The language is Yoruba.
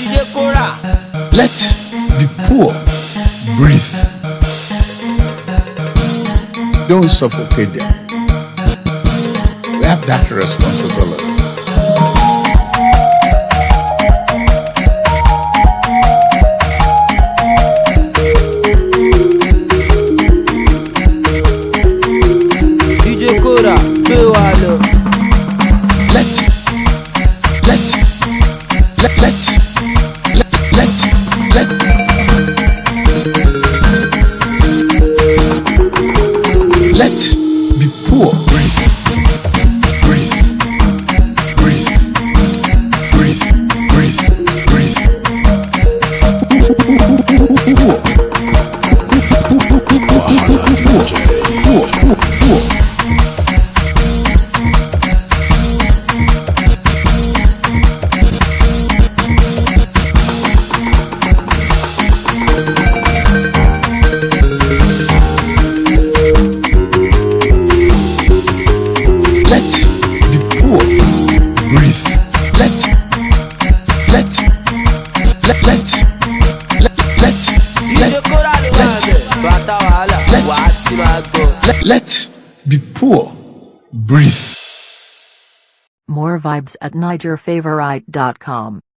DJ Kora. Let the poor breathe. Don't suffocate them. We have that responsibility. DJ Kora, gbé wa lọ. Let the poor breathe. Breathe. Breathe. Breathe. Breathe. Breathe. Poor. Let the poor breathe. More vibes at NigerFavorite.com.